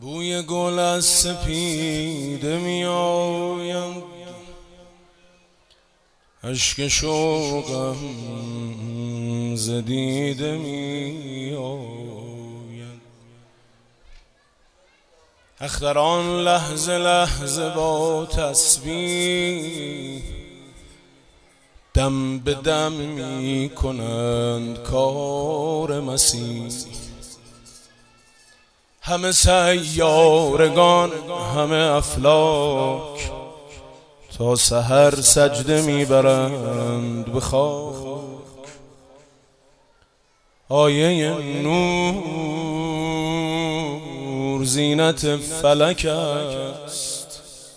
بوی گل از سپیده می آید، اشک شوقم ز دیده می آید. اختران لحظه لحظه با تسبیح دم به دم می کنند کار مسیح. همه سیارگان همه افلاک تا سحر سجده میبرند به خاک. آیه نور زینت فلک است،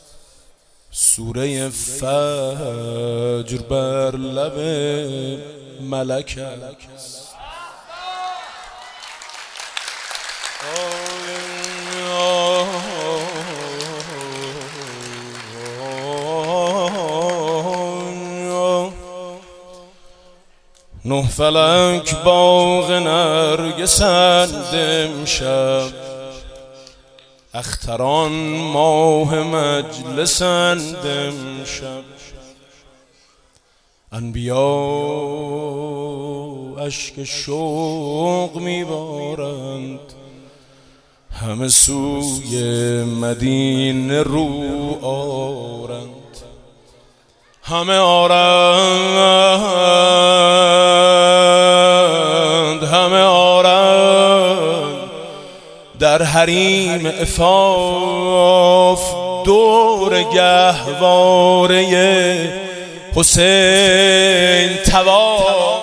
سوره فجر بر لب ملک است. نه فلک باغ نرگسند امشب، اختران ماه مجلسند امشب. انبیا اشک شوق میبارند، همه سوی مدینه رو آرند. همه آرند در حریم عفاف دور گهواره حسین طواف.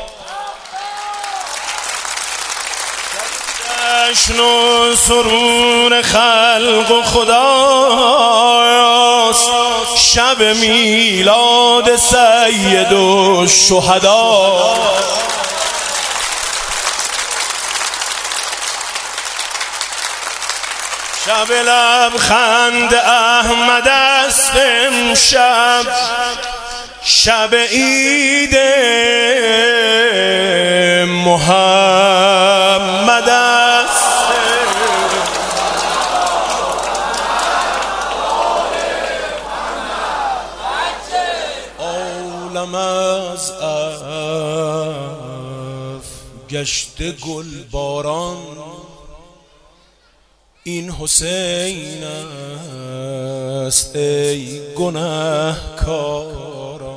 جشن و سرور خلق و خداست، شب میلاد سید الشهدا. شب لبخند احمد است امشب، شب عید محمد است. عالم از عفو گشته گل باران، این حسین است ای گنهکاران.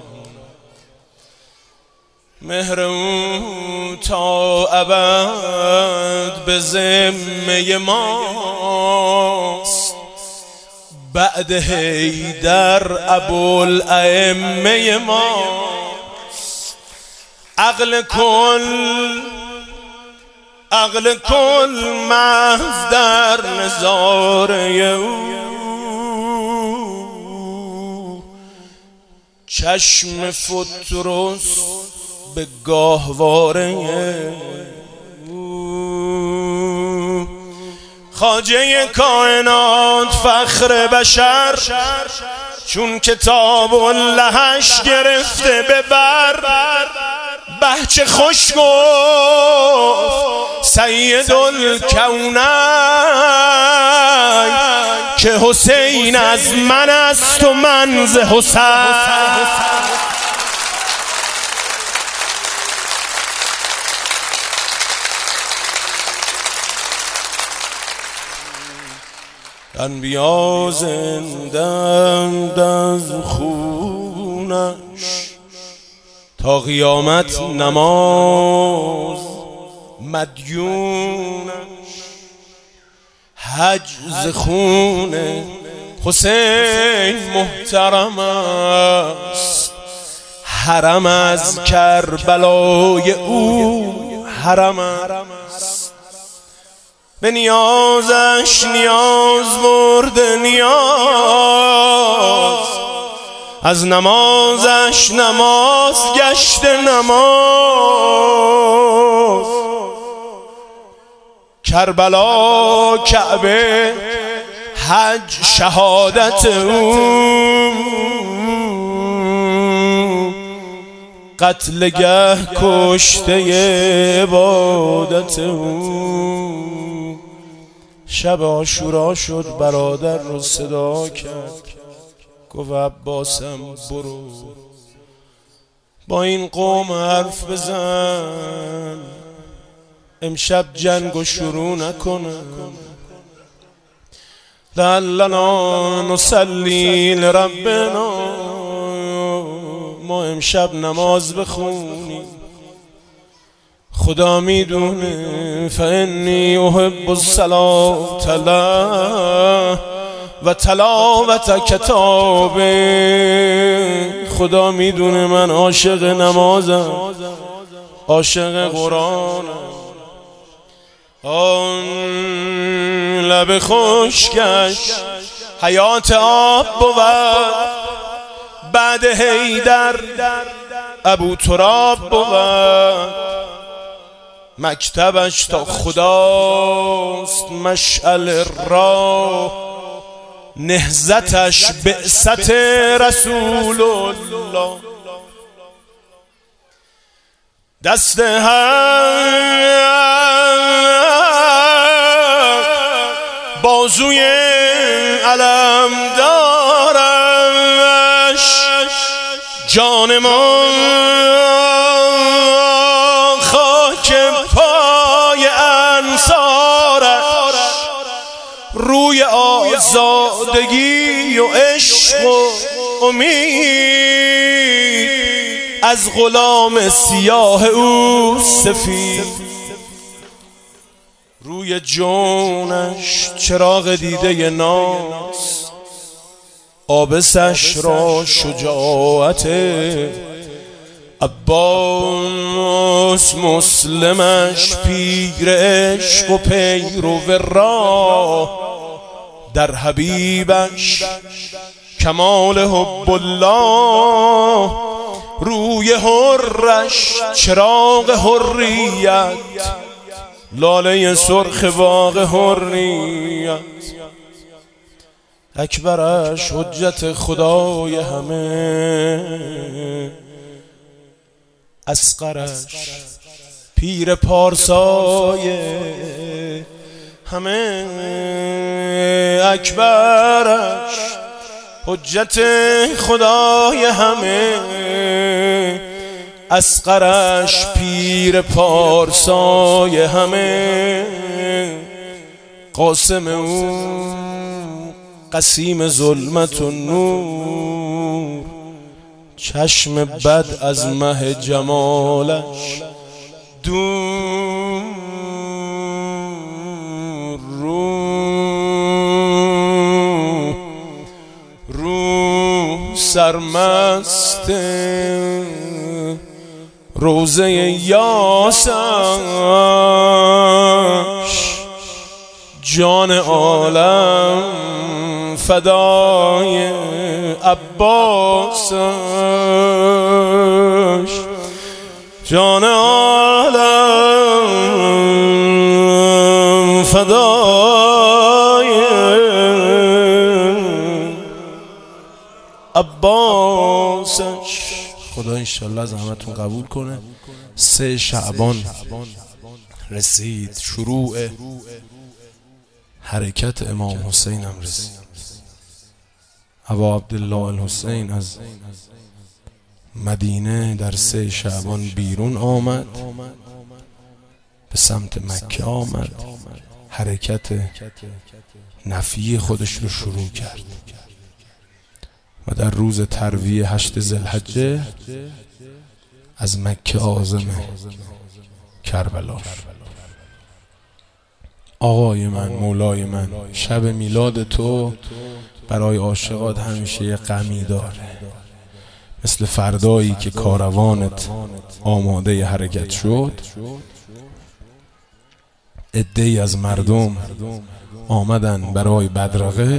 مهر او تا ابد به ذمه ماست، بعد حیدر ابوالائمه ماست. عقل کل محو در نظاره او، چشم فترس به گاهواره او. خواجه کائنات فخر بشر، چون کتاب اللهش گرفته به بر. بهچه خوش گفت سید الکونین که حسین از من است و من ز حسین. انبیا زندند از خونش، تا قیامت نماز مدیونش. حج ز خون حسین محترم است، حرم از کربلای او حرم است. به نیازش نیاز برده نیاز، از نمازش نماز گشته نماز. کربلا کعبه حج شهادت او، قتلگه کشته عبادت او. شب عاشورا شد برادر رو صدا کرد، گفت عباسم برو با این قوم حرف بزن، امشب جنگو شروع نکنن، لعلنا نصلی لربنا، ما امشب نماز بخونیم، خدا میدونه فانی احب الصلاة له و تلاوت کتابه، خدا میدونه من عاشق نمازم، عاشق قرآنم. آن لب خشکش حیات آب بود، بعد حیدر ابو تراب بود، مکتبش تا خداست مشعل راه، نهضتش بعثت رسول الله. دست بازوی علم دارش، جان ما خاک پای انصارش، روی آزادگی و عشق و امید، از غلام سیاه او سفید، روی جونش چراغ دیده ناز، آبسش را شجاعت عباس، مسلمش پیر عشق و پیرو راه، در حبیبش کمال حب الله، روی حرش چراغ حریت، لاله سرخ باغ حریت، اکبرش حجت خدای همه، اصغرش پیر پارسای همه، اکبرش حجت خدای همه، اصغرش پیر پارسای همه، قاسم او قسیم ظلمت و نور، چشم بد از مه جمالش دور، رو سرمست روزه یاسش، جان عالم فدای عباسش، جان عالم فدای عباسش. خدا انشالله از همتون قبول کنه. 3 شعبان رسید، شروع حرکت امام حسین هم رسید. ابا عبدالله الحسین از مدینه در 3 شعبان بیرون آمد، به سمت مکه آمد، حرکت نفی خودش رو شروع کرد و در روز ترویه 8 ذوالحجه از مکه عازم کربلا. آقای من، مولای من، شب میلاد تو برای عاشقات همیشه یه غمی داره، مثل فردایی که کاروانت آماده حرکت شد، عده‌ای از مردم آمدن برای بدرقه،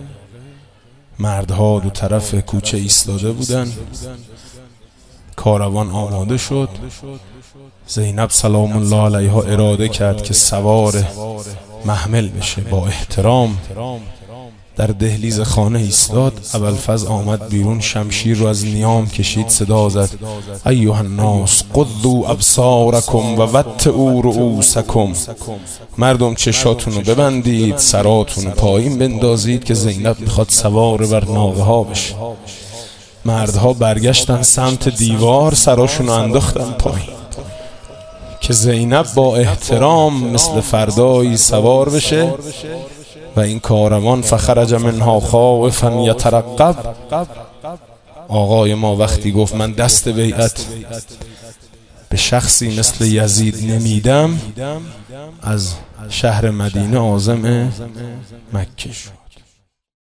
مردها دو طرف کوچه ایستاده بودن، کاروان آماده شد. زینب سلام الله علیها اراده کرد که سوار محمل بشه، با احترام در دهلیز خانه ایستاد. ابوالفضل آمد بیرون، شمشیر رو از نیام کشید، صدا زد ایها الناس غضوا ابصارکم و وطئوا رؤوسکم. مردم چشاتون رو ببندید، سراتون رو پایین بندازید که زینب میخواد سوار بر ناقه ها بشه. مردها برگشتن سمت دیوار، سراشون رو انداختن پایین که زینب با احترام مثل فردایی سوار بشه. و این کاروان فخرج منها خائفا یترقب. آقای ما وقتی گفت من دست بیعت به شخصی مثل یزید نمیدم، از شهر مدینه عازم مکه شد.